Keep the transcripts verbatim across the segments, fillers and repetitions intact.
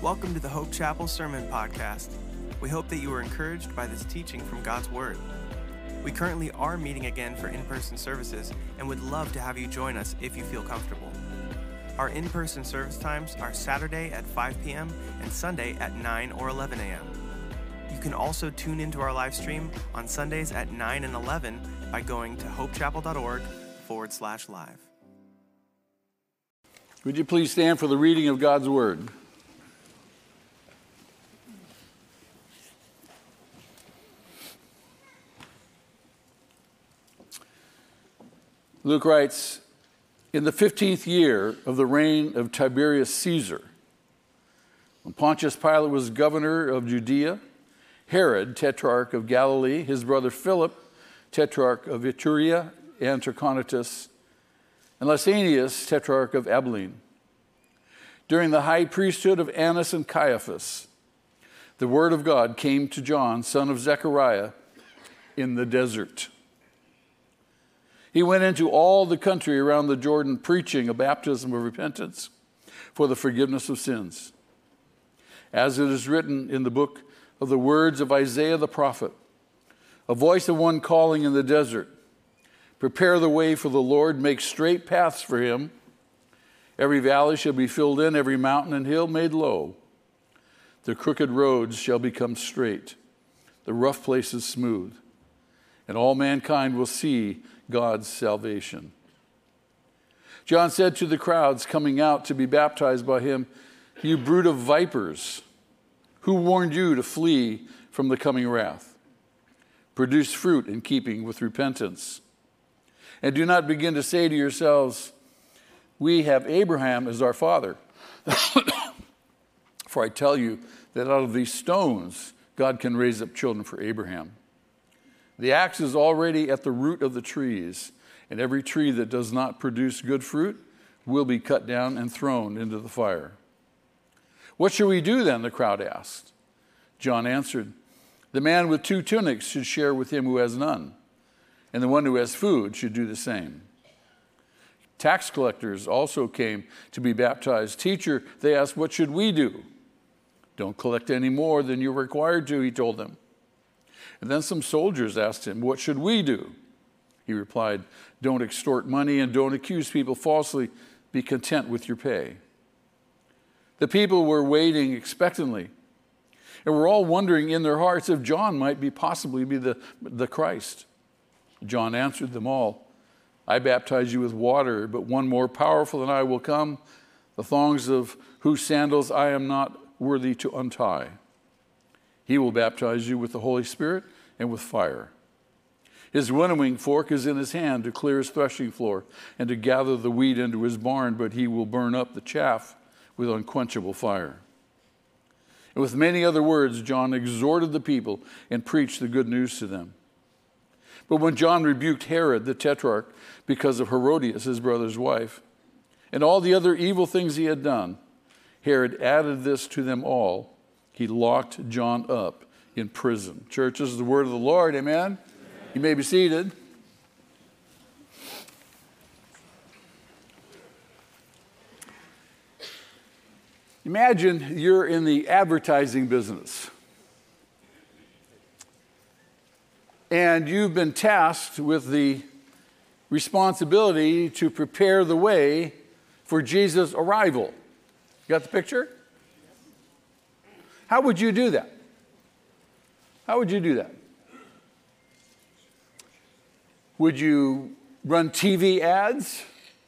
Welcome to the Hope Chapel Sermon Podcast. We hope that you were encouraged by this teaching from God's Word. We currently are meeting again for in-person services and would love to have you join us if you feel comfortable. Our in-person service times are Saturday at five p.m. and Sunday at nine or eleven a.m. You can also tune into our live stream on Sundays at nine and eleven by going to hopechapel.org forward slash live. Would you please stand for the reading of God's Word? Luke writes, in the fifteenth year of the reign of Tiberius Caesar, when Pontius Pilate was governor of Judea, Herod, tetrarch of Galilee, his brother Philip, tetrarch of Iturea and Trachonitis, and Lysanias, tetrarch of Abilene. During the high priesthood of Annas and Caiaphas, the word of God came to John, son of Zechariah, in the desert. He went into all the country around the Jordan preaching a baptism of repentance for the forgiveness of sins. As it is written in the book of the words of Isaiah the prophet, a voice of one calling in the desert, prepare the way for the Lord, make straight paths for him. Every valley shall be filled in, every mountain and hill made low. The crooked roads shall become straight, the rough places smooth, and all mankind will see God's salvation. John said to the crowds coming out to be baptized by him, you brood of vipers, who warned you to flee from the coming wrath? Produce fruit in keeping with repentance. And do not begin to say to yourselves, we have Abraham as our father. For I tell you that out of these stones, God can raise up children for Abraham. The axe is already at the root of the trees, and every tree that does not produce good fruit will be cut down and thrown into the fire. What shall we do then? The crowd asked. John answered, the man with two tunics should share with him who has none, and the one who has food should do the same. Tax collectors also came to be baptized. Teacher, they asked, what should we do? Don't collect any more than you're required to, he told them. And then some soldiers asked him, what should we do? He replied, don't extort money and don't accuse people falsely. Be content with your pay. The people were waiting expectantly and were all wondering in their hearts if John might be possibly be the, the Christ. John answered them all, I baptize you with water, but one more powerful than I will come, the thongs of whose sandals I am not worthy to untie. He will baptize you with the Holy Spirit and with fire. His winnowing fork is in his hand to clear his threshing floor and to gather the wheat into his barn, but he will burn up the chaff with unquenchable fire. And with many other words, John exhorted the people and preached the good news to them. But when John rebuked Herod the tetrarch because of Herodias, his brother's wife, and all the other evil things he had done, Herod added this to them all. He locked John up in prison. Church, this is the word of the Lord. Amen? Amen. You may be seated. Imagine you're in the advertising business. And you've been tasked with the responsibility to prepare the way for Jesus' arrival. You got the picture? How would you do that? How would you do that? Would you run T V ads?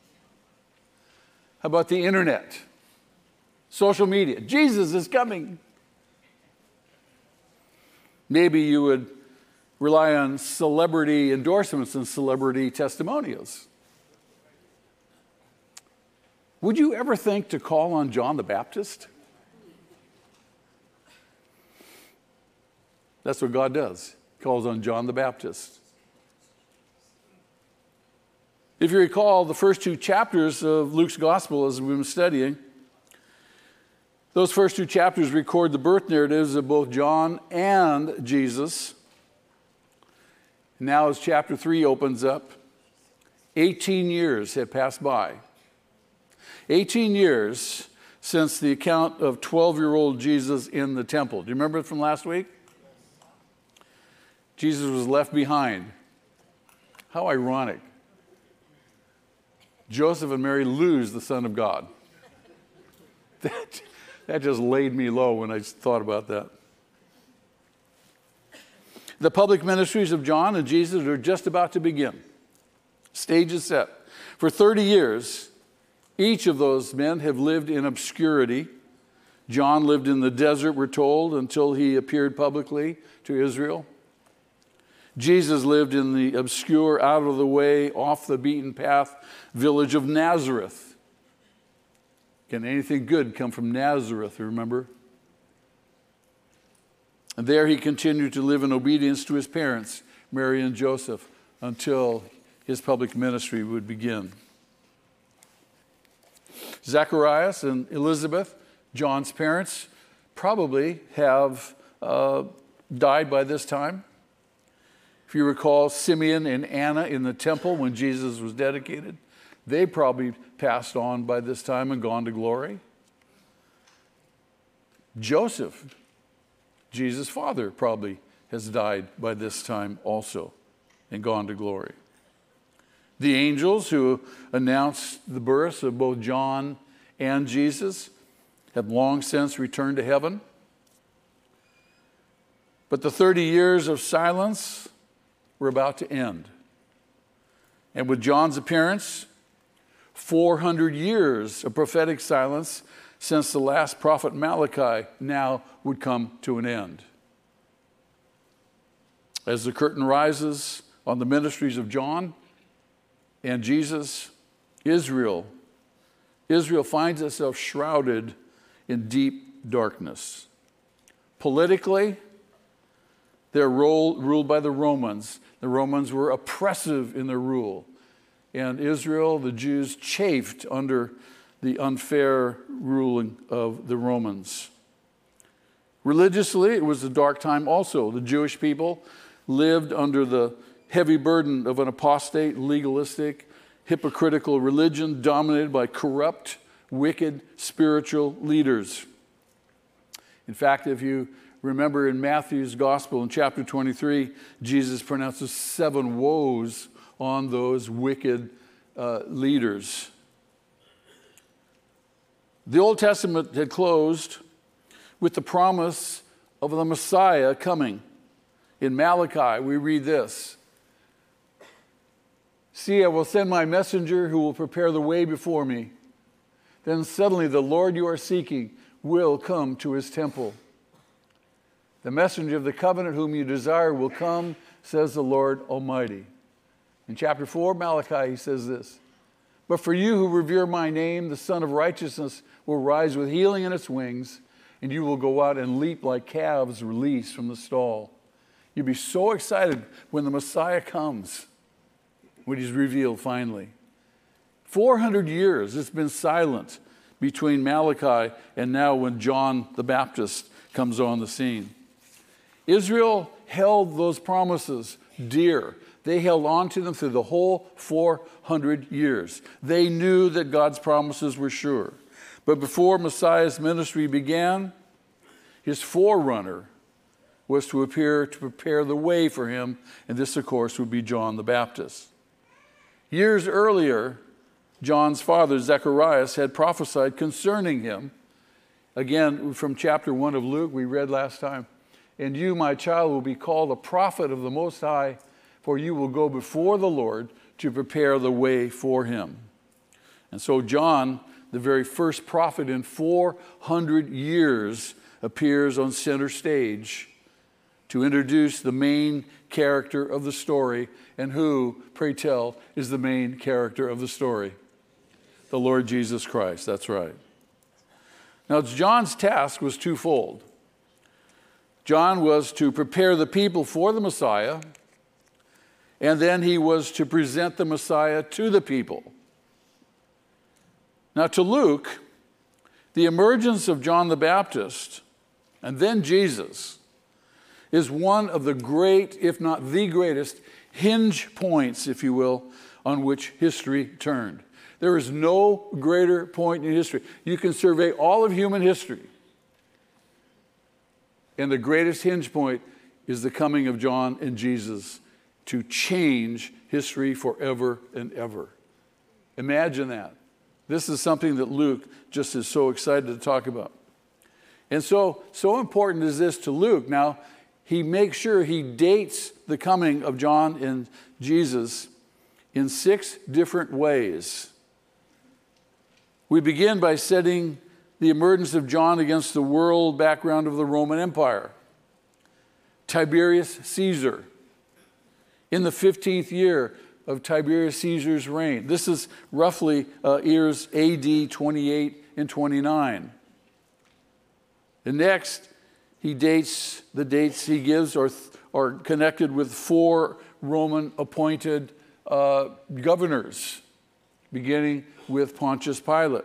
How about the internet? Social media. Jesus is coming. Maybe you would rely on celebrity endorsements and celebrity testimonials. Would you ever think to call on John the Baptist? That's what God does. He calls on John the Baptist. If you recall the first two chapters of Luke's gospel as we've been studying, those first two chapters record the birth narratives of both John and Jesus. Now as chapter three opens up, eighteen years have passed by. eighteen years since the account of twelve-year-old Jesus in the temple. Do you remember it from last week? Jesus was left behind. How ironic. Joseph and Mary lose the Son of God. That, that just laid me low when I thought about that. The public ministries of John and Jesus are just about to begin. Stage is set. For thirty years, each of those men have lived in obscurity. John lived in the desert, we're told, until he appeared publicly to Israel. Jesus lived in the obscure, out of the way, off the beaten path village of Nazareth. Can anything good come from Nazareth, remember? And there he continued to live in obedience to his parents, Mary and Joseph, until his public ministry would begin. Zacharias and Elizabeth, John's parents, probably have uh, died by this time. If you recall Simeon and Anna in the temple when Jesus was dedicated, they probably passed on by this time and gone to glory. Joseph, Jesus' father, probably has died by this time also and gone to glory. The angels who announced the births of both John and Jesus have long since returned to heaven. But the thirty years of silence were about to end. And with John's appearance, four hundred years of prophetic silence since the last prophet Malachi now would come to an end. As the curtain rises on the ministries of John and Jesus, Israel, Israel finds itself shrouded in deep darkness. Politically, they're ruled by the Romans. The Romans were oppressive in their rule. And Israel, the Jews, chafed under the unfair ruling of the Romans. Religiously, it was a dark time also. The Jewish people lived under the heavy burden of an apostate, legalistic, hypocritical religion dominated by corrupt, wicked, spiritual leaders. In fact, if you remember in Matthew's Gospel in chapter twenty-three, Jesus pronounces seven woes on those wicked uh, leaders. The Old Testament had closed with the promise of the Messiah coming. In Malachi, we read this: "See, I will send my messenger who will prepare the way before me. Then suddenly the Lord you are seeking will come to his temple. The messenger of the covenant whom you desire will come, says the Lord Almighty." In chapter four, Malachi, he says this: "But for you who revere my name, the Son of Righteousness will rise with healing in its wings, and you will go out and leap like calves released from the stall." You'll be so excited when the Messiah comes, when he's revealed finally. four hundred years it's been silent between Malachi and now when John the Baptist comes on the scene. Israel held those promises dear. They held on to them through the whole four hundred years. They knew that God's promises were sure. But before Messiah's ministry began, his forerunner was to appear to prepare the way for him, and this, of course, would be John the Baptist. Years earlier, John's father, Zacharias, had prophesied concerning him. Again, from chapter one of Luke, we read last time, "And you, my child, will be called a prophet of the Most High, for you will go before the Lord to prepare the way for him." And so John, the very first prophet in four hundred years, appears on center stage to introduce the main character of the story. And who, pray tell, is the main character of the story? The Lord Jesus Christ, that's right. Now, John's task was twofold. John was to prepare the people for the Messiah, and then he was to present the Messiah to the people. Now, to Luke, the emergence of John the Baptist and then Jesus is one of the great, if not the greatest, hinge points, if you will, on which history turned. There is no greater point in history. You can survey all of human history, and the greatest hinge point is the coming of John and Jesus to change history forever and ever. Imagine that. This is something that Luke just is so excited to talk about. And so, so important is this to Luke. Now, he makes sure he dates the coming of John and Jesus in six different ways. We begin by setting the emergence of John against the world background of the Roman Empire. Tiberius Caesar, in the fifteenth year of Tiberius Caesar's reign. This is roughly uh, years A D twenty-eight and twenty-nine. And next, he dates, the dates he gives are, are connected with four Roman appointed uh, governors, beginning with Pontius Pilate.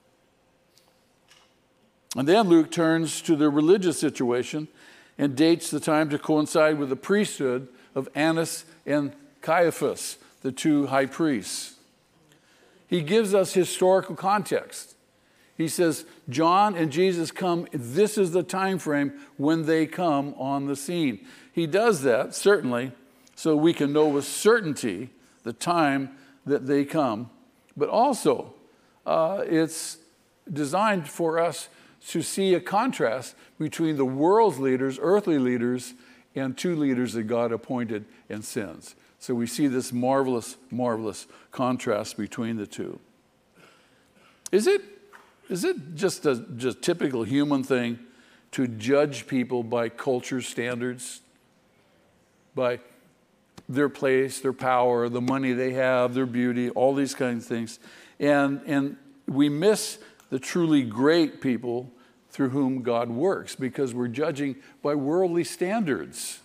And then Luke turns to the religious situation and dates the time to coincide with the priesthood of Annas and Caiaphas, the two high priests. He gives us historical context. He says, John and Jesus come, this is the time frame when they come on the scene. He does that, certainly, so we can know with certainty the time that they come. But also, uh, it's designed for us to see a contrast between the world's leaders, earthly leaders, and two leaders that God appointed and sends. So we see this marvelous, marvelous contrast between the two. Is it, is it just a just typical human thing to judge people by culture standards, by their place, their power, the money they have, their beauty, all these kinds of things? And, and we miss the truly great people through whom God works because we're judging by worldly standards.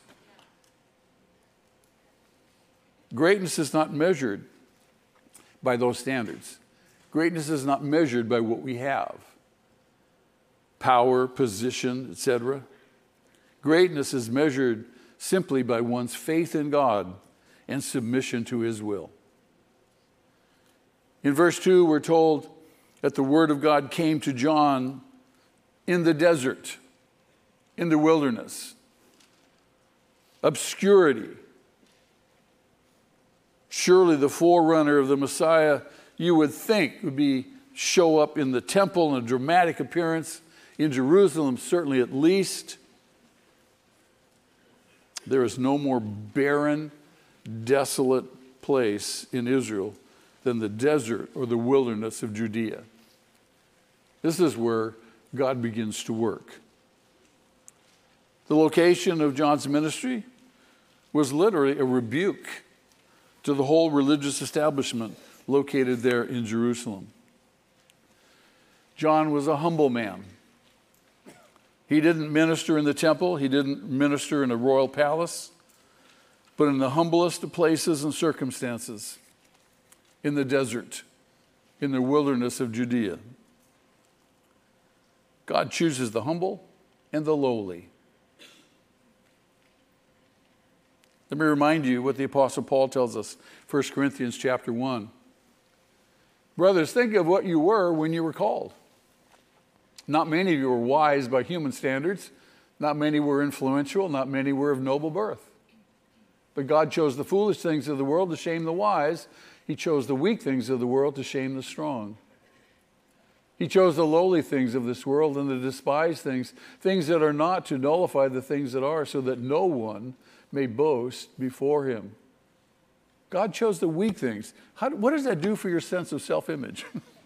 Greatness is not measured by those standards. Greatness is not measured by what we have. Power, position, et cetera. Greatness is measured simply by one's faith in God and submission to his will. In verse two, we're told that the word of God came to John in the desert, in the wilderness. Obscurity. Surely the forerunner of the Messiah, you would think, would be show up in the temple in a dramatic appearance, in Jerusalem, certainly at least. There is no more barren, desolate place in Israel than the desert or the wilderness of Judea. This is where God begins to work. The location of John's ministry was literally a rebuke to the whole religious establishment located there in Jerusalem. John was a humble man. He didn't minister in the temple. He didn't minister in a royal palace, but in the humblest of places and circumstances, in the desert, in the wilderness of Judea. God chooses the humble and the lowly. Let me remind you what the Apostle Paul tells us, First Corinthians chapter one. Brothers, think of what you were when you were called. Not many of you were wise by human standards. Not many were influential. Not many were of noble birth. But God chose the foolish things of the world to shame the wise. He chose the weak things of the world to shame the strong. He chose the lowly things of this world and the despised things, things that are not, to nullify the things that are, so that no one may boast before him. God chose the weak things. How, what does that do for your sense of self-image?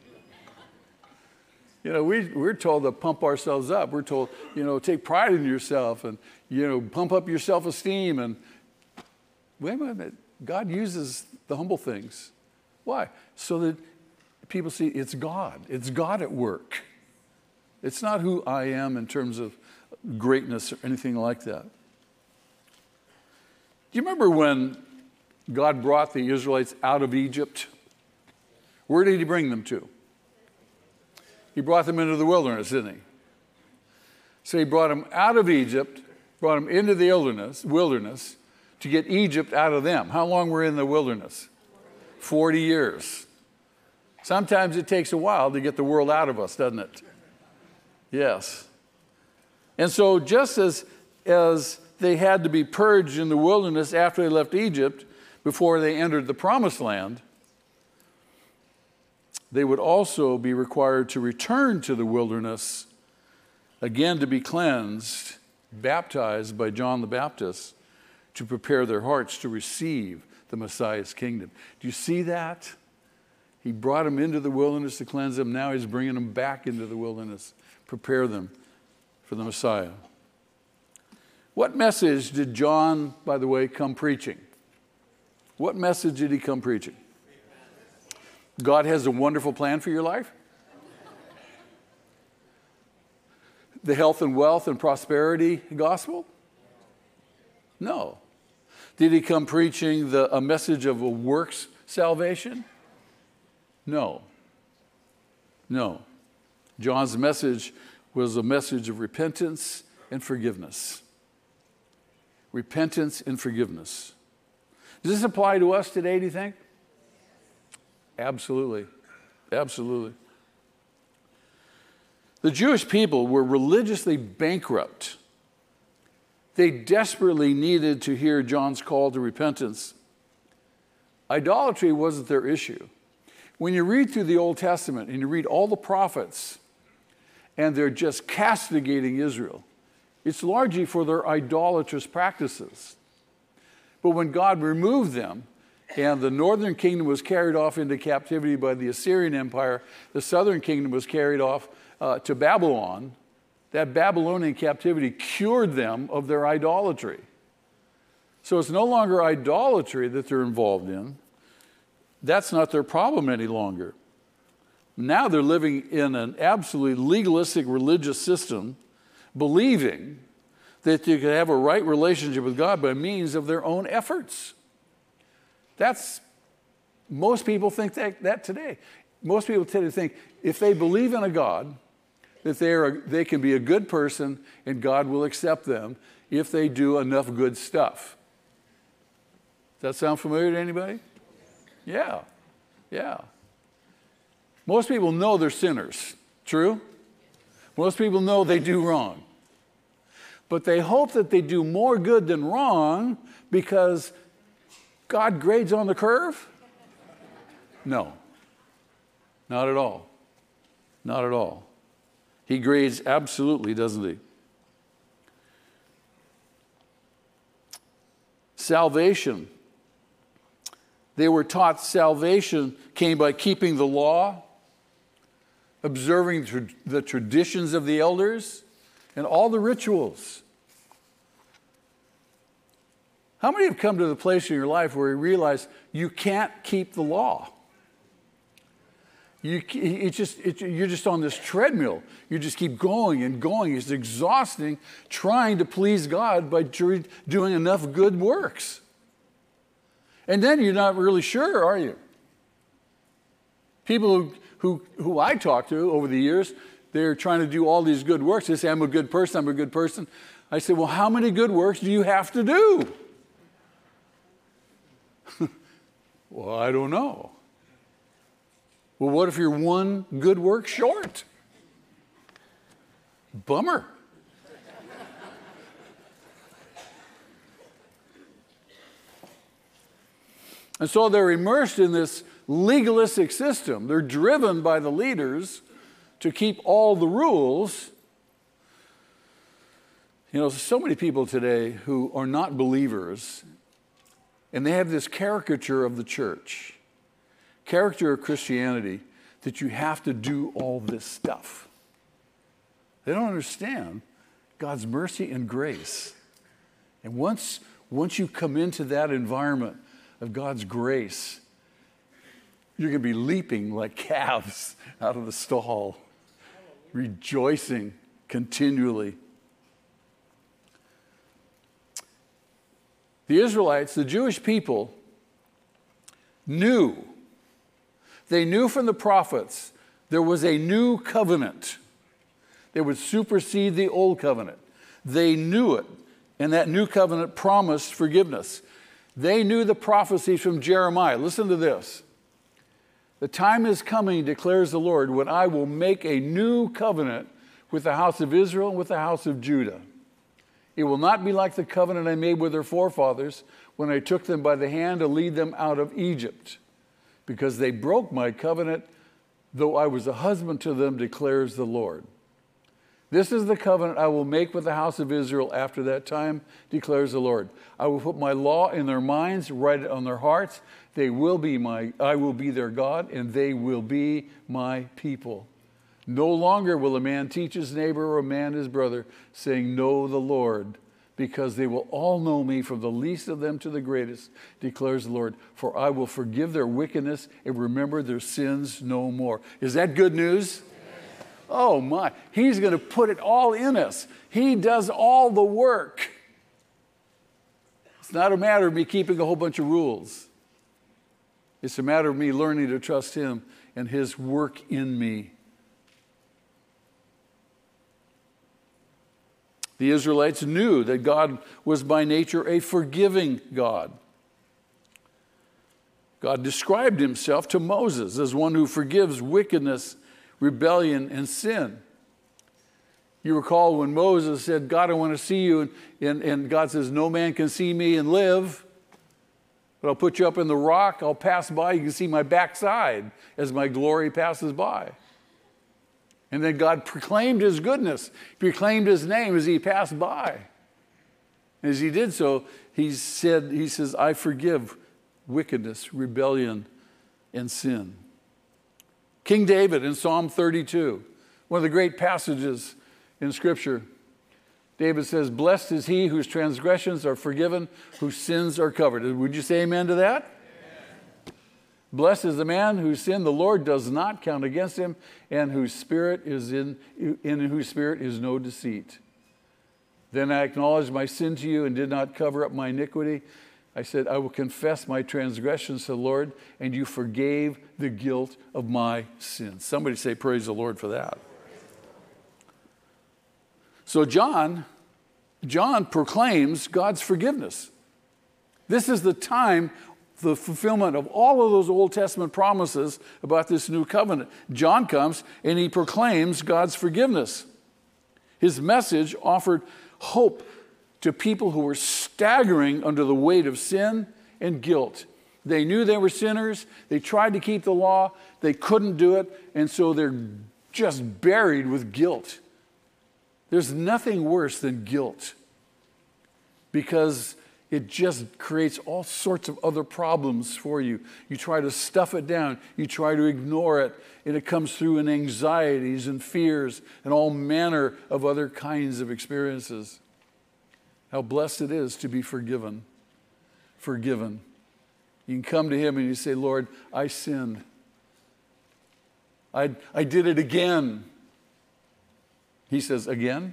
You know, we, we're told to pump ourselves up. We're told, you know, take pride in yourself and, you know, pump up your self-esteem. And wait a minute, God uses the humble things. Why? So that people see it's God. It's God at work. It's not who I am in terms of greatness or anything like that. Do you remember when God brought the Israelites out of Egypt? Where did he bring them to? He brought them into the wilderness, didn't he? So he brought them out of Egypt, brought them into the wilderness, wilderness to get Egypt out of them. How long were in the wilderness? forty years. Sometimes it takes a while to get the world out of us, doesn't it? Yes. And so just as, as they had to be purged in the wilderness after they left Egypt, before they entered the promised land, they would also be required to return to the wilderness, again to be cleansed, baptized by John the Baptist, to prepare their hearts to receive the Messiah's kingdom. Do you see that? He brought them into the wilderness to cleanse them. Now he's bringing them back into the wilderness, prepare them for the Messiah. What message did John, by the way, come preaching? What message did he come preaching? God has a wonderful plan for your life? The health and wealth and prosperity gospel? No. Did he come preaching the, a message of a works salvation? No. No. John's message was a message of repentance and forgiveness. Repentance and forgiveness. Does this apply to us today, do you think? Absolutely. Absolutely. The Jewish people were religiously bankrupt. They desperately needed to hear John's call to repentance. Idolatry wasn't their issue. When you read through the Old Testament and you read all the prophets and they're just castigating Israel, it's largely for their idolatrous practices. But when God removed them and the northern kingdom was carried off into captivity by the Assyrian Empire, the southern kingdom was carried off uh, to Babylon, that Babylonian captivity cured them of their idolatry. So it's no longer idolatry that they're involved in. That's not their problem any longer. Now they're living in an absolutely legalistic religious system, believing that you could have a right relationship with God by means of their own efforts. That's, most people think that, that today. Most people today think if they believe in a God, that they, are, they can be a good person and God will accept them if they do enough good stuff. Does that sound familiar to anybody? Yeah, yeah. Most people know they're sinners. True? Most people know they do wrong. But they hope that they do more good than wrong because God grades on the curve? No. Not at all. Not at all. He grades absolutely, doesn't he? Salvation. They were taught salvation came by keeping the law, observing the traditions of the elders, and all the rituals. How many have come to the place in your life where you realize you can't keep the law? You, it just, it, you're just on this treadmill. You just keep going and going. It's exhausting trying to please God by doing enough good works. And then you're not really sure, are you? People who, who, who I talk to over the years, they're trying to do all these good works. They say, I'm a good person, I'm a good person. I say, well, how many good works do you have to do? Well, I don't know. Well, what if you're one good work short? Bummer. And so they're immersed in this legalistic system. They're driven by the leaders to keep all the rules. You know, so many people today who are not believers, and they have this caricature of the church, character of Christianity, that you have to do all this stuff. They don't understand God's mercy and grace. And once, once you come into that environment of God's grace, you're going to be leaping like calves out of the stall, rejoicing continually. The Israelites, the Jewish people, knew, they knew from the prophets there was a new covenant that would supersede the old covenant. They knew it, and that new covenant promised forgiveness. They knew the prophecies from Jeremiah. Listen to this. The time is coming, declares the Lord, when I will make a new covenant with the house of Israel and with the house of Judah. It will not be like the covenant I made with their forefathers when I took them by the hand to lead them out of Egypt, because they broke my covenant, though I was a husband to them, declares the Lord. This is the covenant I will make with the house of Israel after that time, declares the Lord. I will put my law in their minds, write it on their hearts. They will be my, I will be their God, and they will be my people. No longer will a man teach his neighbor or a man his brother, saying, know the Lord, because they will all know me, from the least of them to the greatest, declares the Lord. For I will forgive their wickedness and remember their sins no more. Is that good news? Oh my, he's going to put it all in us. He does all the work. It's not a matter of me keeping a whole bunch of rules. It's a matter of me learning to trust him and his work in me. The Israelites knew that God was by nature a forgiving God. God described himself to Moses as one who forgives wickedness, rebellion, and sin. You recall when Moses said, God, I want to see you, and, and, and God says, no man can see me and live, but I'll put you up in the rock, I'll pass by, you can see my backside as my glory passes by. And then God proclaimed his goodness, proclaimed his name as he passed by. And as he did so, he said, he says, I forgive wickedness, rebellion, and sin. King David in Psalm thirty-two, one of the great passages in Scripture, David says, blessed is he whose transgressions are forgiven, whose sins are covered. Would you say amen to that? Amen. Blessed is the man whose sin the Lord does not count against him, and whose spirit is in, in whose spirit is no deceit. Then I acknowledged my sin to you and did not cover up my iniquity. I said, I will confess my transgressions to the Lord, and you forgave the guilt of my sins. Somebody say, praise the Lord for that. So John, John proclaims God's forgiveness. This is the time, the fulfillment of all of those Old Testament promises about this new covenant. John comes and he proclaims God's forgiveness. His message offered hope to people who were staggering under the weight of sin and guilt. They knew they were sinners. They tried to keep the law. They couldn't do it. And so they're just buried with guilt. There's nothing worse than guilt, because it just creates all sorts of other problems for you. You try to stuff it down. You try to ignore it. And it comes through in anxieties and fears and all manner of other kinds of experiences. How blessed it is to be forgiven. Forgiven. You can come to him and you say, Lord, I sinned. I, I did it again. He says, again?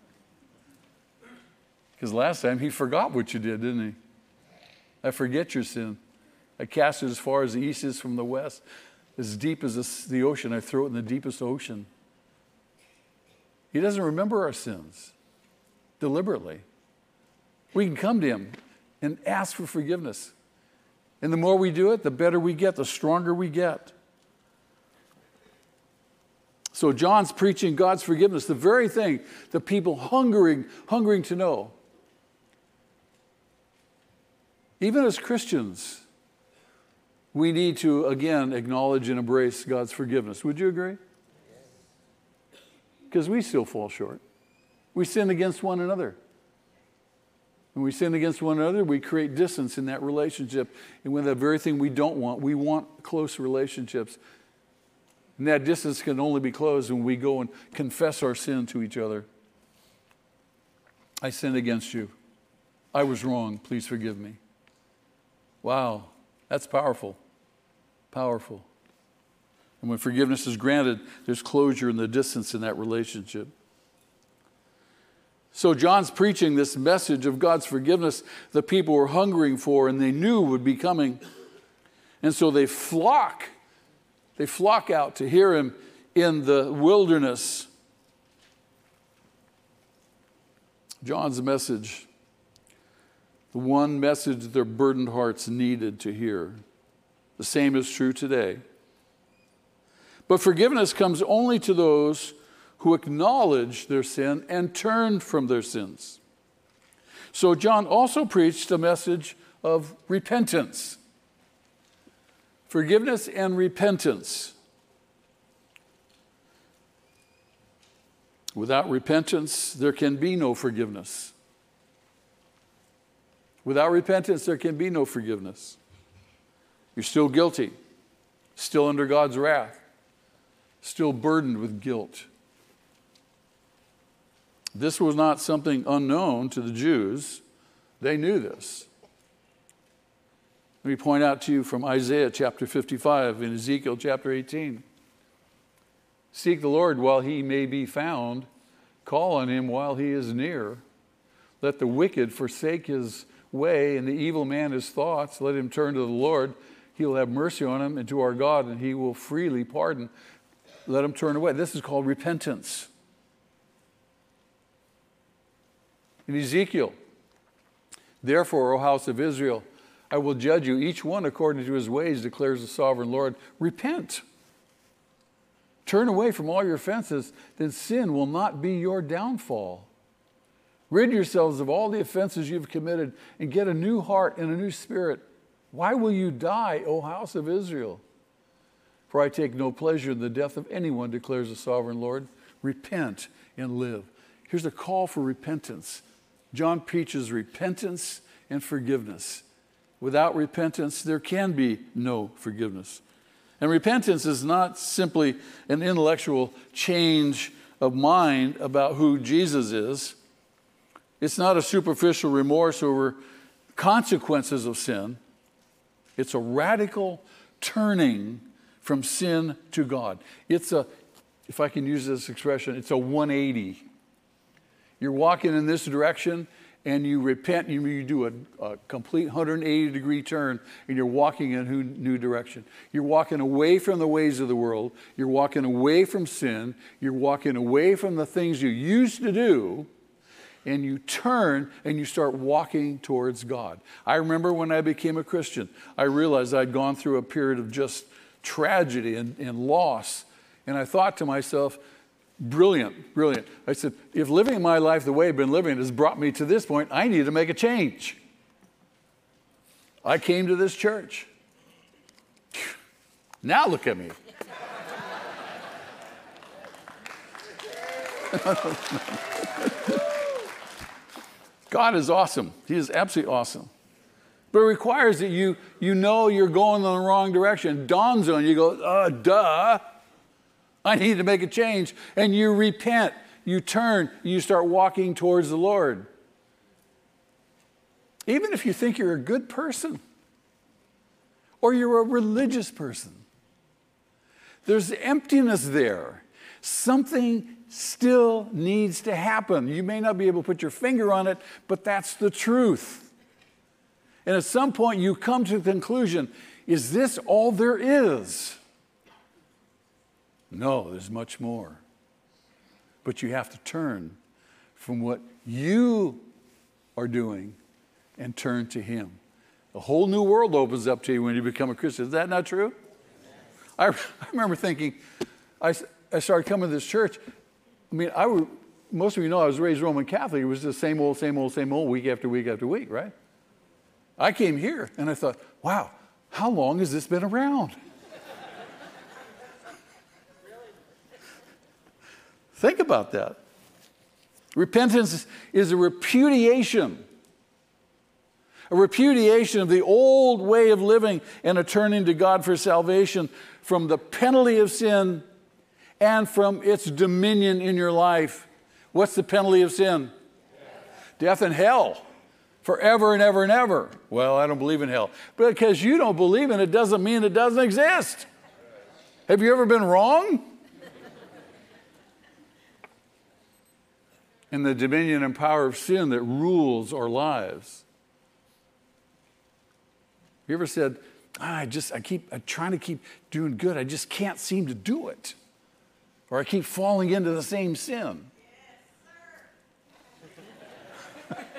Because last time he forgot what you did, didn't he? I forget your sin. I cast it as far as the east is from the west. As deep as the, the ocean, I throw it in the deepest ocean. He doesn't remember our sins deliberately. We can come to him and ask for forgiveness. And the more we do it, the better we get, the stronger we get. So John's preaching God's forgiveness, the very thing the people hungering, hungering to know. Even as Christians, we need to, again, acknowledge and embrace God's forgiveness. Would you agree? Because we still fall short. We sin against one another. When we sin against one another, we create distance in that relationship. And when the very thing we don't want, we want close relationships. And that distance can only be closed when we go and confess our sin to each other. I sinned against you. I was wrong. Please forgive me. Wow, that's powerful. Powerful. And when forgiveness is granted, there's closure in the distance in that relationship. So John's preaching this message of God's forgiveness the people were hungering for and they knew would be coming. And so they flock. They flock out to hear him in the wilderness. John's message, the one message their burdened hearts needed to hear. The same is true today. But forgiveness comes only to those who acknowledge their sin and turn from their sins. So John also preached a message of repentance. Forgiveness and repentance. Without repentance, there can be no forgiveness. Without repentance, there can be no forgiveness. You're still guilty, still under God's wrath, still burdened with guilt. This was not something unknown to the Jews. They knew this. Let me point out to you from Isaiah chapter fifty-five and Ezekiel chapter eighteen. Seek the Lord while he may be found. Call on him while he is near. Let the wicked forsake his way and the evil man his thoughts. Let him turn to the Lord. He will have mercy on him, and to our God, and he will freely pardon. Let him turn away. This is called repentance. In Ezekiel, therefore, O house of Israel, I will judge you, each one according to his ways, declares the sovereign Lord. Repent. Turn away from all your offenses, then sin will not be your downfall. Rid yourselves of all the offenses you've committed and get a new heart and a new spirit. Why will you die, O house of Israel? For I take no pleasure in the death of anyone, declares the sovereign Lord. Repent and live. Here's a call for repentance. John preaches repentance and forgiveness. Without repentance, there can be no forgiveness. And repentance is not simply an intellectual change of mind about who Jesus is. It's not a superficial remorse over consequences of sin. It's a radical turning from sin to God. It's a, if I can use this expression, it's a one eighty. You're walking in this direction and you repent, and you do a, a complete one hundred eighty degree turn, and you're walking in a new, new direction. You're walking away from the ways of the world. You're walking away from sin. You're walking away from the things you used to do, and you turn and you start walking towards God. I remember when I became a Christian, I realized I'd gone through a period of just tragedy and, and loss, and I thought to myself, brilliant, brilliant. I said, if living my life the way I've been living has brought me to this point, I need to make a change. I came to this church. Now look at me. God is awesome. He is absolutely awesome. But it requires that you, you know you're going in the wrong direction. It dawns on you, you go, uh, duh. I need to make a change. And you repent, you turn, you start walking towards the Lord. Even if you think you're a good person or you're a religious person, there's emptiness there. Something still needs to happen. You may not be able to put your finger on it, but that's the truth. And at some point you come to the conclusion, is this all there is? No, there's much more. But you have to turn from what you are doing and turn to him. A whole new world opens up to you when you become a Christian. Is that not true? I, I remember thinking, I, I started coming to this church. I mean, I would, most of you know I was raised Roman Catholic. It was the same old, same old, same old, week after week after week, right? I came here and I thought, wow, how long has this been around? Think about that. Repentance is a repudiation. A repudiation of the old way of living and a turning to God for salvation from the penalty of sin and from its dominion in your life. What's the penalty of sin? Death, Death and hell. Forever and ever and ever. Well, I don't believe in hell. But because you don't believe in it doesn't mean it doesn't exist. Have you ever been wrong? And the dominion and power of sin that rules our lives. You ever said, ah, I just, I keep, I'm trying to keep doing good. I just can't seem to do it. Or I keep falling into the same sin. Yes, sir.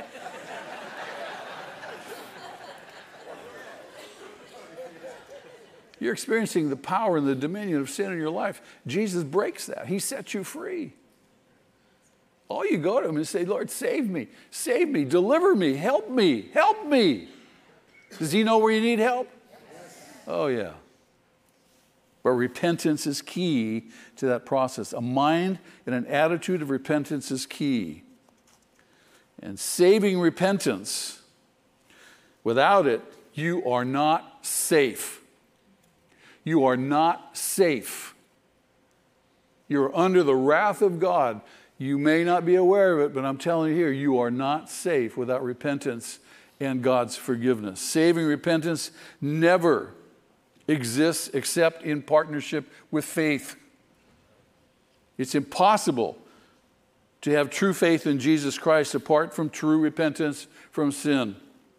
you're experiencing the power and the dominion of sin in your life, Jesus breaks that. He sets you free. All you go to him and say, Lord, save me, save me, deliver me, help me, help me. Does he know where you need help? Yes. Oh, yeah. But repentance is key to that process. A mind and an attitude of repentance is key. And saving repentance, without it, you are not safe. You are not safe. You're under the wrath of God. You may not be aware of it, but I'm telling you here, you are not safe without repentance and God's forgiveness. Saving repentance never exists except in partnership with faith. It's impossible to have true faith in Jesus Christ apart from true repentance from sin,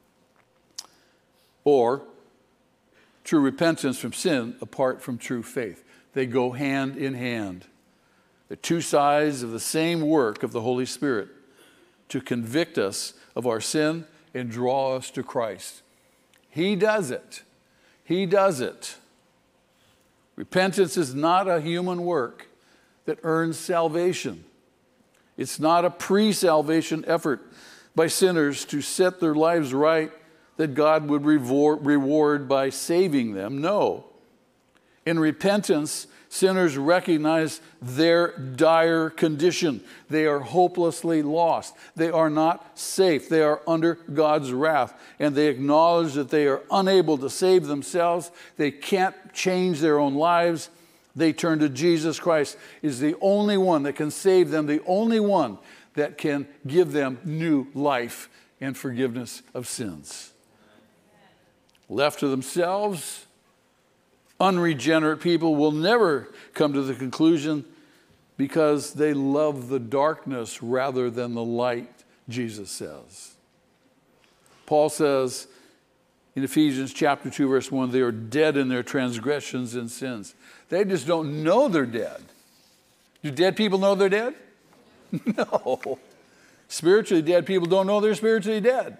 or true repentance from sin apart from true faith. They go hand in hand. The two sides of the same work of the Holy Spirit to convict us of our sin and draw us to Christ. He does it. He does it. Repentance is not a human work that earns salvation. It's not a pre-salvation effort by sinners to set their lives right that God would reward by saving them. No. In repentance, sinners recognize their dire condition. They are hopelessly lost. They are not safe. They are under God's wrath. And they acknowledge that they are unable to save themselves. They can't change their own lives. They turn to Jesus Christ. Is the only one that can save them, the only one that can give them new life and forgiveness of sins. Left to themselves, unregenerate people will never come to the conclusion because they love the darkness rather than the light, Jesus says. Paul says in Ephesians chapter two, verse one, they are dead in their transgressions and sins. They just don't know they're dead. Do dead people know they're dead? No. Spiritually dead people don't know they're spiritually dead.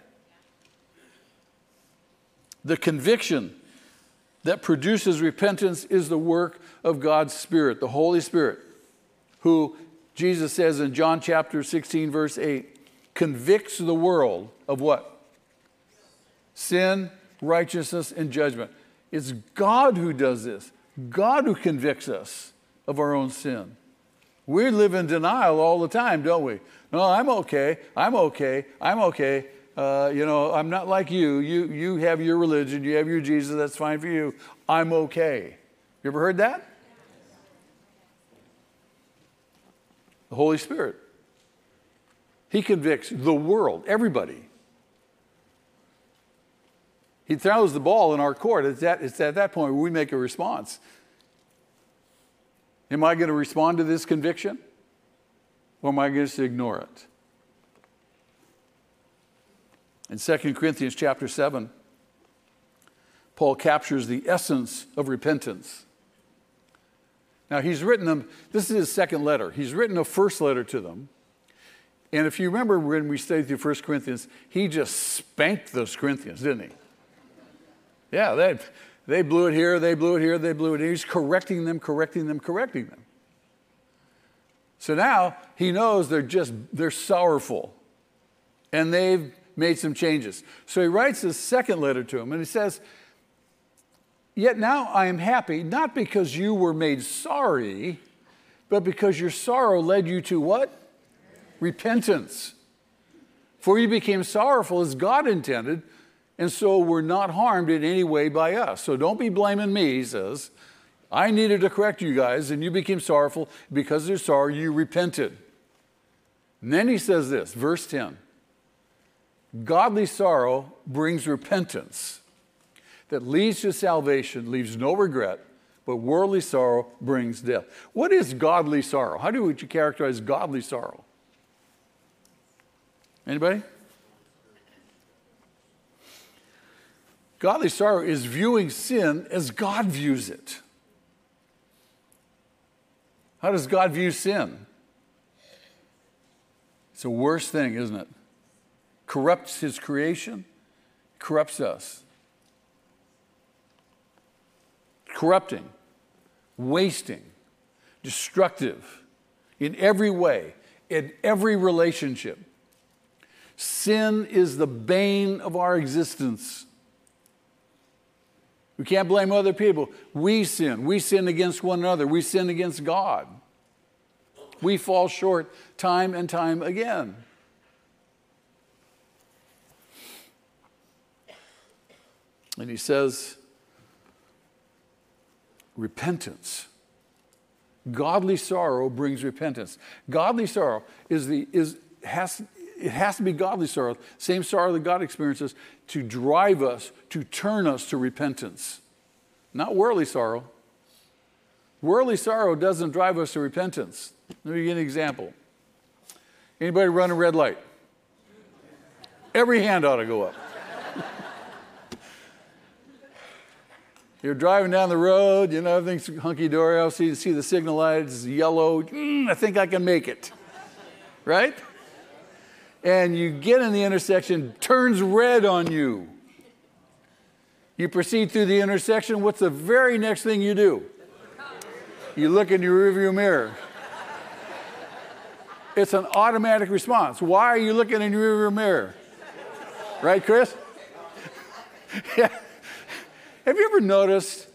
The conviction that produces repentance is the work of God's Spirit, the Holy Spirit, who, Jesus says in John chapter sixteen, verse eight, convicts the world of what? Sin, righteousness, and judgment. It's God who does this. God who convicts us of our own sin. We live in denial all the time, don't we? No, I'm okay. I'm okay. I'm okay. Uh, you know, I'm not like you. You you have your religion. You have your Jesus. That's fine for you. I'm okay. You ever heard that? The Holy Spirit. He convicts the world, everybody. He throws the ball in our court. It's at, it's at that point where we make a response. Am I going to respond to this conviction? Or am I going to ignore it? In Second Corinthians chapter seven, Paul captures the essence of repentance. Now, he's written them, this is his second letter. He's written a first letter to them. And if you remember when we studied through First Corinthians, he just spanked those Corinthians, didn't he? Yeah, they, they blew it here, they blew it here, they blew it here. He's correcting them, correcting them, correcting them. So now he knows they're just, they're sorrowful. And they've made some changes. So he writes his second letter to him, and he says, yet now I am happy, not because you were made sorry, but because your sorrow led you to what? Repentance. For you became sorrowful as God intended, and so were not harmed in any way by us. So don't be blaming me, he says. I needed to correct you guys, and you became sorrowful. Because of your sorrow, you repented. And then he says this, verse ten. Godly sorrow brings repentance that leads to salvation, leaves no regret, but worldly sorrow brings death. What is godly sorrow? How do we characterize godly sorrow? Anybody? Godly sorrow is viewing sin as God views it. How does God view sin? It's the worst thing, isn't it? Corrupts his creation, corrupts us. corrupting, wasting, destructive in every way, in every relationship. Sin is the bane of our existence. We can't blame other people. We sin. We sin against one another. We sin against God. We fall short time and time again. And he says, repentance. Godly sorrow brings repentance. Godly sorrow is the is has it has to be godly sorrow, same sorrow that God experiences, to drive us, to turn us to repentance. Not worldly sorrow. Worldly sorrow doesn't drive us to repentance. Let me give you an example. Anybody run a red light? Every hand ought to go up. You're driving down the road, you know, everything's hunky-dory. I see, see the signal light, it's yellow. Mm, I think I can make it, right? And you get in the intersection, turns red on you. You proceed through the intersection. What's the very next thing you do? You look in your rearview mirror. It's an automatic response. Why are you looking in your rearview mirror? Right, Chris? Yeah. Have you ever noticed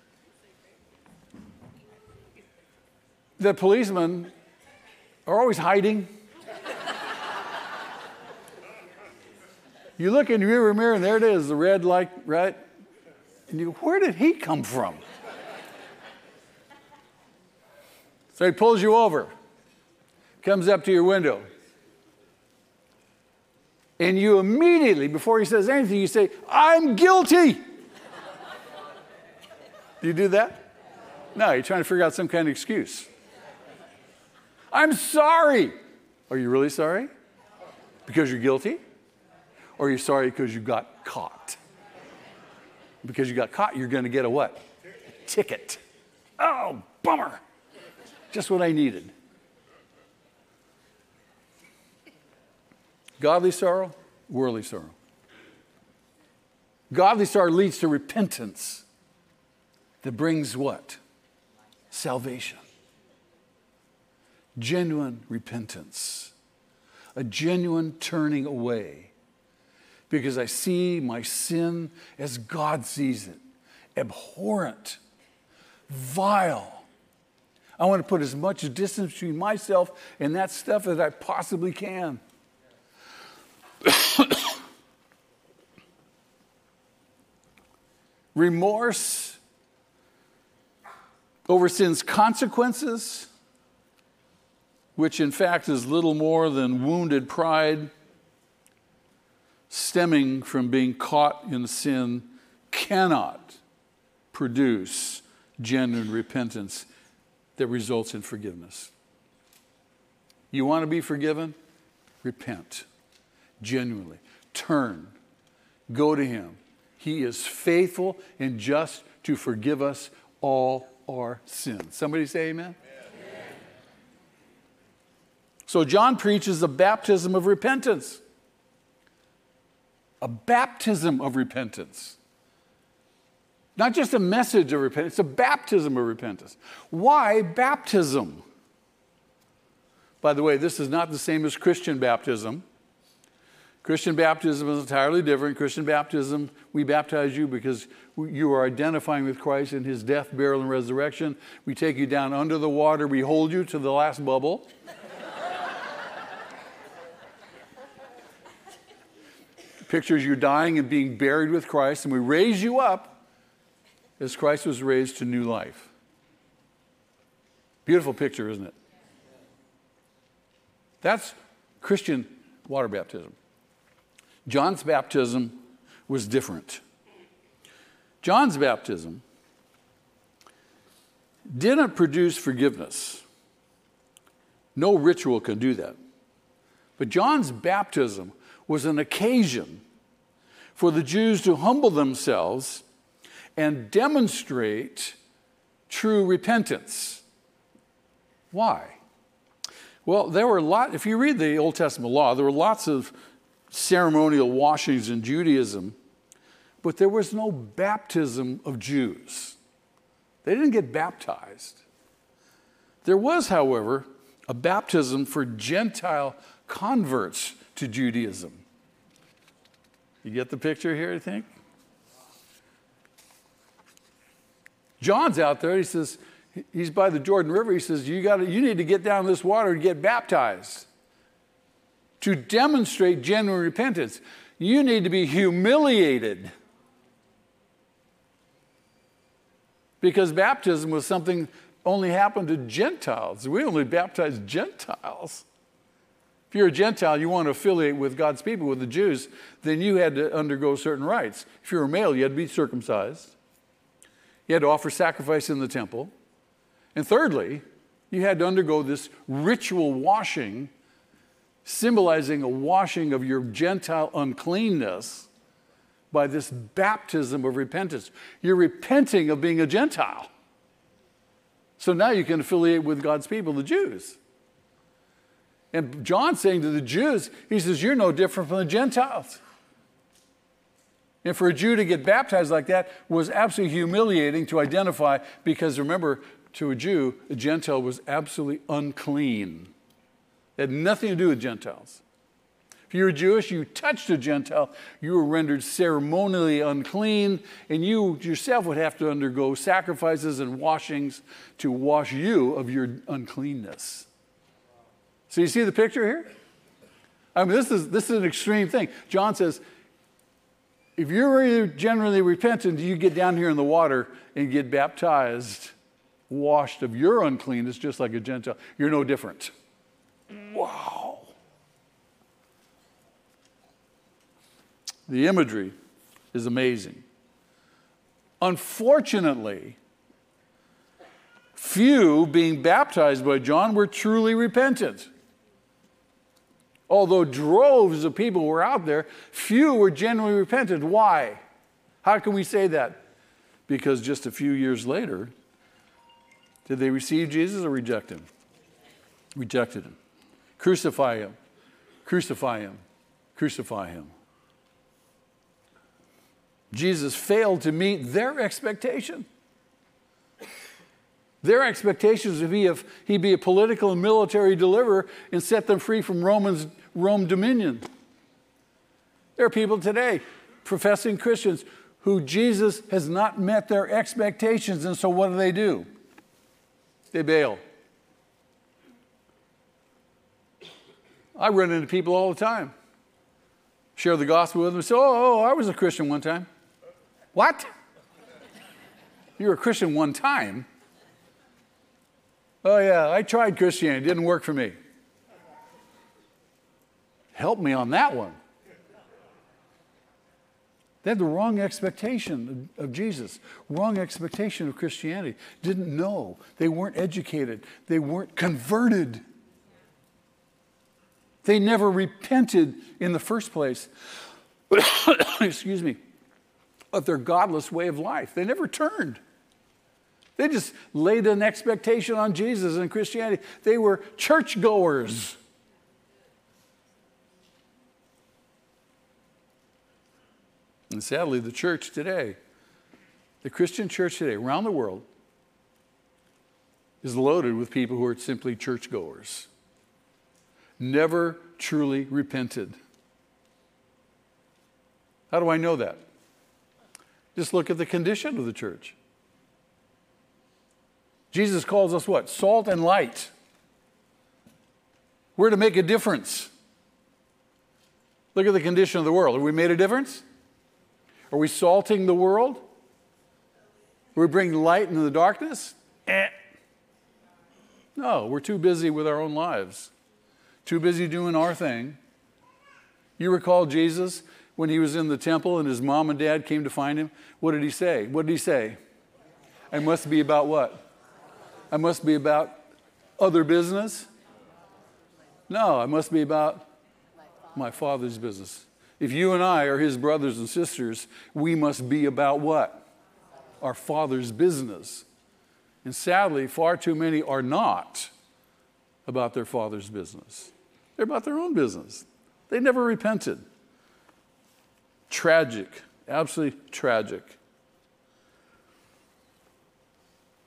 that policemen are always hiding? You look in your rearview mirror and there it is, the red light, right? And you go, where did he come from? So he pulls you over, comes up to your window. And you immediately, before he says anything, you say, I'm guilty. Do you do that? No, you're trying to figure out some kind of excuse. I'm sorry. Are you really sorry? Because you're guilty? Or are you sorry because you got caught? Because you got caught, you're going to get a what? A ticket. Oh, bummer. Just what I needed. Godly sorrow, worldly sorrow. Godly sorrow leads to repentance that brings what? Salvation. Genuine repentance. A genuine turning away. Because I see my sin as God sees it. Abhorrent. Vile. I want to put as much distance between myself and that stuff as I possibly can. Remorse over sin's consequences, which in fact is little more than wounded pride stemming from being caught in sin, cannot produce genuine repentance that results in forgiveness. You want to be forgiven? Repent. Genuinely. Turn. Go to him. He is faithful and just to forgive us all our sins. Somebody say amen? Amen. So John preaches a baptism of repentance. A baptism of repentance. Not just a message of repentance, it's a baptism of repentance. Why baptism? By the way, this is not the same as Christian baptism. Christian baptism is entirely different. Christian baptism, we baptize you because you are identifying with Christ in his death, burial, and resurrection. We take you down under the water. We hold you to the last bubble. Pictures you dying and being buried with Christ, and we raise you up as Christ was raised to new life. Beautiful picture, isn't it? That's Christian water baptism. John's baptism was different. John's baptism didn't produce forgiveness. No ritual can do that. But John's baptism was an occasion for the Jews to humble themselves and demonstrate true repentance. Why? Well, there were a lot, if you read the Old Testament law, there were lots of ceremonial washings in Judaism, but there was no baptism of Jews. They didn't get baptized. There was, however, a baptism for Gentile converts to Judaism. You get the picture here, I think? John's out there. He says, he's by the Jordan River. He says, you, gotta, you need to get down this water and get baptized to demonstrate genuine repentance. You need to be humiliated. Because baptism was something only happened to Gentiles. We only baptize Gentiles. If you're a Gentile, you want to affiliate with God's people, with the Jews, then you had to undergo certain rites. If you were a male, you had to be circumcised. You had to offer sacrifice in the temple. And thirdly, you had to undergo this ritual washing, symbolizing a washing of your Gentile uncleanness by this baptism of repentance. You're repenting of being a Gentile. So now you can affiliate with God's people, the Jews. And John's saying to the Jews, he says, you're no different from the Gentiles. And for a Jew to get baptized like that was absolutely humiliating to identify, because remember, to a Jew, a Gentile was absolutely unclean. It had nothing to do with Gentiles. If you were Jewish, you touched a Gentile, you were rendered ceremonially unclean, and you yourself would have to undergo sacrifices and washings to wash you of your uncleanness. So you see the picture here? I mean, this is, this is an extreme thing. John says, if you're really generally repentant, you get down here in the water and get baptized, washed of your uncleanness, just like a Gentile. You're no different. Wow. The imagery is amazing. Unfortunately, few being baptized by John were truly repentant. Although droves of people were out there, few were genuinely repentant. Why? How can we say that? Because just a few years later, did they receive Jesus or reject him? Rejected him. Crucify him. Crucify him. Crucify him. Jesus failed to meet their expectation. Their expectations would be if he'd be a political and military deliverer and set them free from Romans, Rome dominion. There are people today, professing Christians, who Jesus has not met their expectations, and so what do they do? They bail. I run into people all the time. Share the gospel with them and say, oh, oh, I was a Christian one time. What? You were a Christian one time? Oh, yeah, I tried Christianity. It didn't work for me. Help me on that one. They had the wrong expectation of, of Jesus, wrong expectation of Christianity. Didn't know. They weren't educated. They weren't converted. They never repented in the first place. Excuse me. Of their godless way of life. They never turned. They just laid an expectation on Jesus and Christianity. They were churchgoers. And sadly, the church today, the Christian church today, around the world, is loaded with people who are simply churchgoers. Never truly repented. How do I know that? Just look at the condition of the church. Jesus calls us what? Salt and light. We're to make a difference. Look at the condition of the world. Have we made a difference? Are we salting the world? Are we bringing light into the darkness? Eh. No, we're too busy with our own lives. Too busy doing our thing. You recall Jesus when he was in the temple and his mom and dad came to find him? What did he say? What did he say? I must be about what? I must be about other business? No, I must be about my Father's business. If you and I are his brothers and sisters, we must be about what? Our Father's business. And sadly, far too many are not about their Father's business. They're about their own business. They never repented. Tragic, absolutely tragic.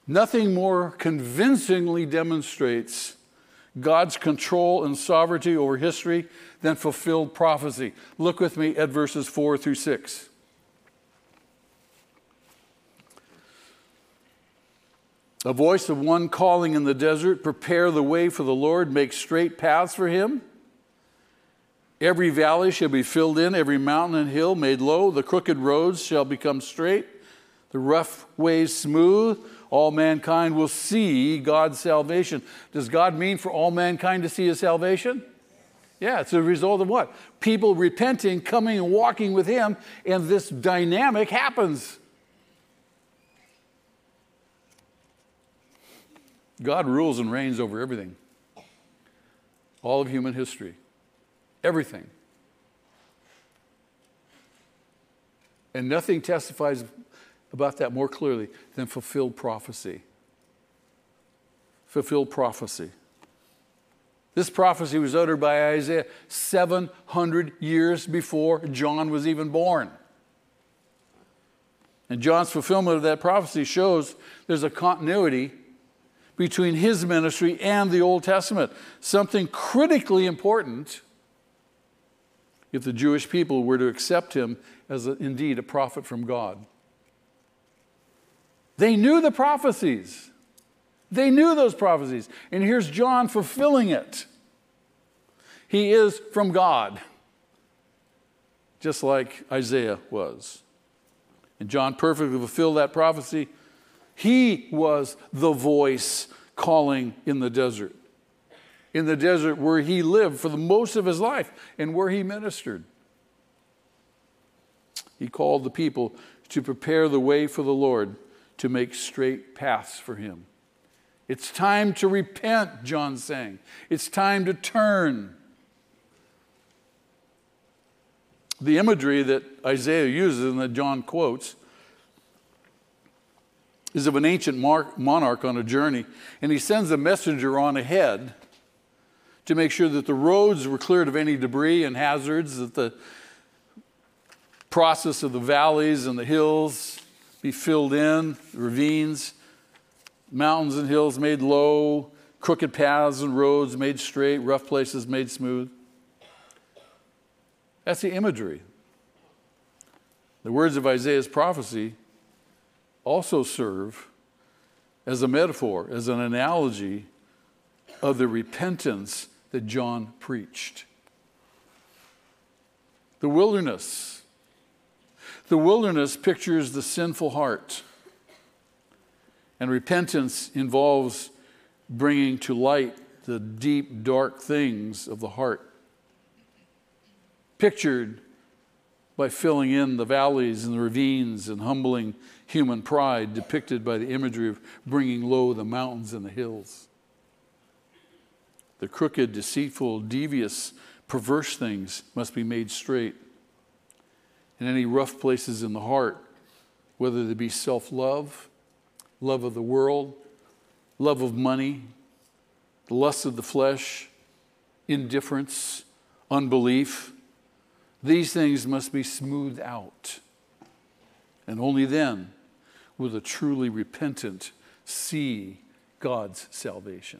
Nothing more convincingly demonstrates God's control and sovereignty over history than fulfilled prophecy. Look with me at verses four through six. A voice of one calling in the desert, prepare the way for the Lord, make straight paths for him. Every valley shall be filled in, every mountain and hill made low. The crooked roads shall become straight, the rough ways smooth. All mankind will see God's salvation. Does God mean for all mankind to see his salvation? Yeah, it's a result of what? People repenting, coming and walking with him, and this dynamic happens. God rules and reigns over everything. All of human history. Everything. And nothing testifies about that more clearly than fulfilled prophecy. Fulfilled prophecy. This prophecy was uttered by Isaiah seven hundred years before John was even born. And John's fulfillment of that prophecy shows there's a continuity between his ministry and the Old Testament. Something critically important if the Jewish people were to accept him as a, indeed a prophet from God. They knew the prophecies. They knew those prophecies. And here's John fulfilling it. He is from God, just like Isaiah was. And John perfectly fulfilled that prophecy. He was the voice calling in the desert. In the desert where he lived for the most of his life and where he ministered. He called the people to prepare the way for the Lord, to make straight paths for him. It's time to repent, John's saying. It's time to turn. The imagery that Isaiah uses and that John quotes is of an ancient monarch on a journey, and he sends a messenger on ahead to make sure that the roads were cleared of any debris and hazards, that the process of the valleys and the hills be filled in, ravines, mountains and hills made low, crooked paths and roads made straight, rough places made smooth. That's the imagery. The words of Isaiah's prophecy also serve as a metaphor, as an analogy of the repentance that John preached. The wilderness. The wilderness pictures the sinful heart. And repentance involves bringing to light the deep, dark things of the heart. Pictured by filling in the valleys and the ravines and humbling human pride, depicted by the imagery of bringing low the mountains and the hills. The crooked, deceitful, devious, perverse things must be made straight. And any rough places in the heart, whether they be self-love, love of the world, love of money, the lust of the flesh, indifference, unbelief, these things must be smoothed out. And only then will the truly repentant see God's salvation.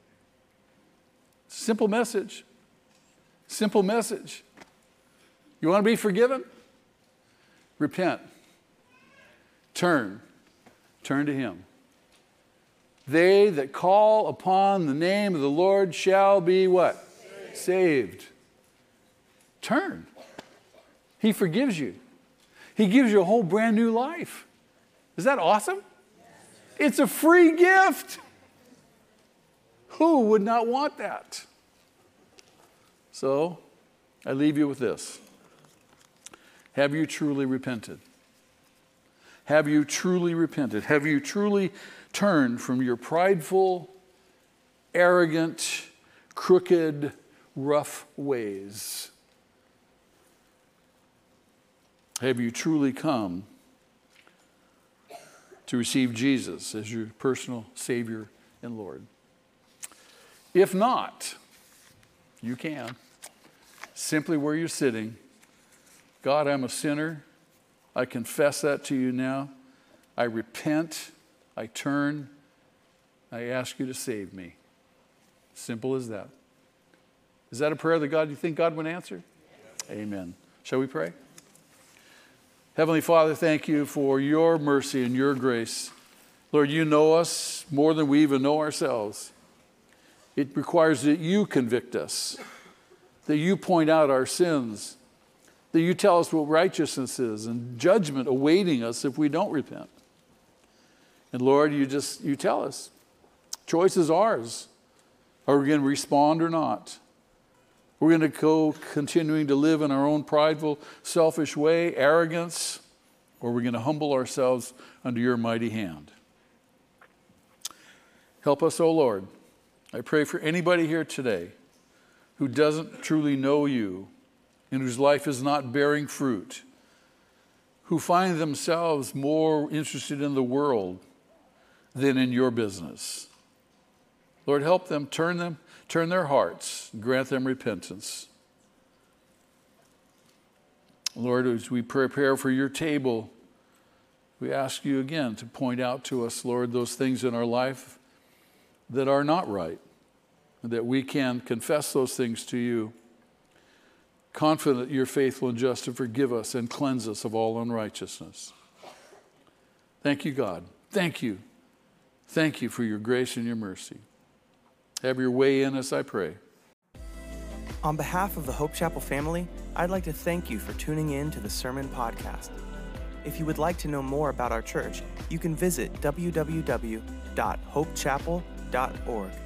Simple message. Simple message. You want to be forgiven? Repent. Turn. Turn to him. They that call upon the name of the Lord shall be what? Saved. Saved. Turn. He forgives you. He gives you a whole brand new life. Is that awesome? It's a free gift. Who would not want that? So, I leave you with this. Have you truly repented? Have you truly repented? Have you truly turned from your prideful, arrogant, crooked, rough ways? Have you truly come to receive Jesus as your personal Savior and Lord? If not, you can. Simply where you're sitting, God, I'm a sinner. I confess that to you now. I repent. I turn. I ask you to save me. Simple as that. Is that a prayer that God, you think God would answer? Yes. Amen. Shall we pray? Heavenly Father, thank you for your mercy and your grace. Lord, you know us more than we even know ourselves. It requires that you convict us, that you point out our sins, that you tell us what righteousness is and judgment awaiting us if we don't repent. And Lord, you just, you tell us, choice is ours. Are we going to respond or not? We're going to go continuing to live in our own prideful, selfish way, arrogance, or we're going to humble ourselves under your mighty hand. Help us, O Lord. I pray for anybody here today who doesn't truly know you and whose life is not bearing fruit, who find themselves more interested in the world than in your business. Lord, help them, turn them, turn their hearts, grant them repentance. Lord, as we prepare for your table, we ask you again to point out to us, Lord, those things in our life that are not right, that we can confess those things to you, confident you're faithful and just to forgive us and cleanse us of all unrighteousness. Thank you, God. Thank you. Thank you for your grace and your mercy. Have your way in us, I pray. On behalf of the Hope Chapel family, I'd like to thank you for tuning in to the Sermon Podcast. If you would like to know more about our church, you can visit w w w dot hope chapel dot org.